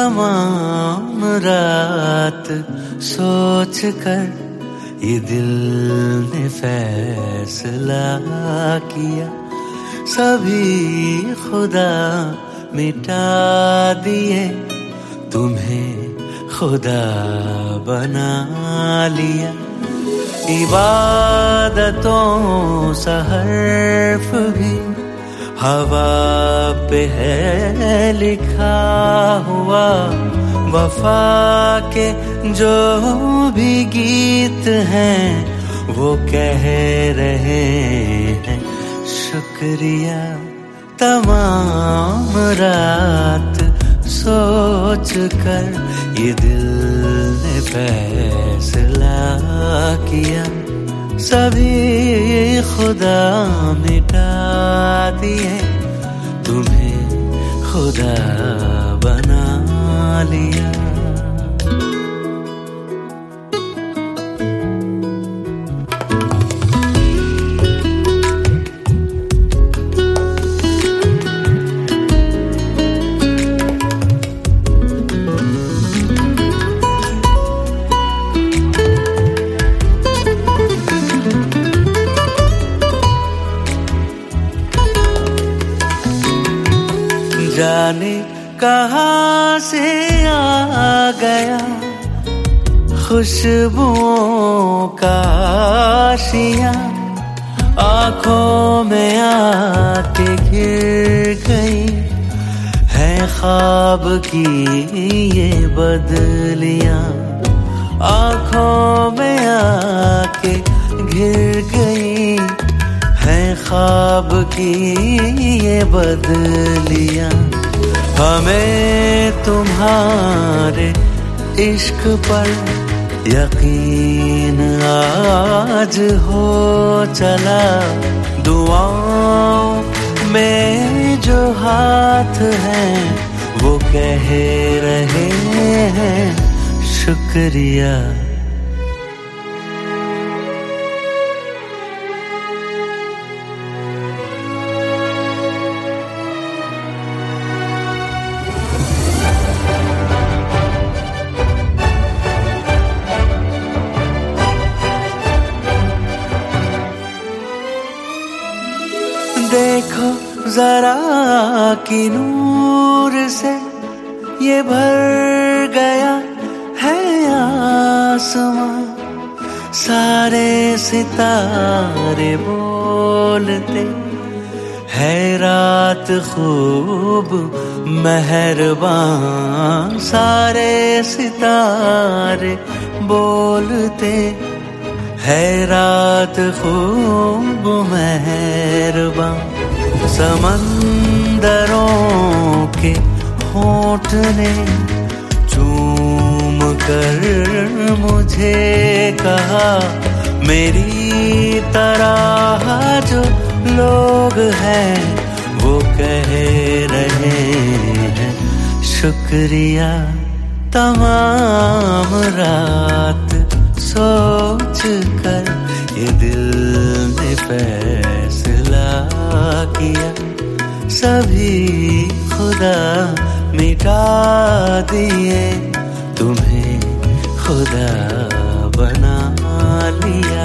तमाम रात सोच कर ये दिल ने फैसला किया, सभी खुदा मिटा दिए, तुम्हें खुदा बना लिया। इबादतों सा हर्फ भी हवा पे है लिखा हुआ, वफा के जो भी गीत हैं वो कह रहे हैं शुक्रिया। तमाम रात सोच कर ये दिल ने फैसला किया, सभी खुदा मिटा दिए, तुम्हें खुदा बना लिया। जाने कहाँ से आ गया खुशबुओं का आशियाँ, आँखों में आके गिर गई है ख्वाब की ये बदलियाँ, आँखों में आके घिर गई है ख्वाब की ये बदलियाँ। हमें तुम्हारे इश्क पर यकीन आज हो चला, दुआओं में जो हाथ हैं वो कह रहे हैं शुक्रिया। देखो जरा कि नूर से ये भर गया है आसमां, सारे सितारे बोलते है रात खूब मेहरबान, सारे सितारे बोलते है रात खूब मेहरबान। समंदरों के होंठ ने चूम कर मुझे कहा, मेरी तरह जो लोग हैं वो कह रहे हैं शुक्रिया। तमाम रात सोच कर ये दिल ने फैसला किया, सभी खुदा मिटा दिए, तुम्हें खुदा बना लिया।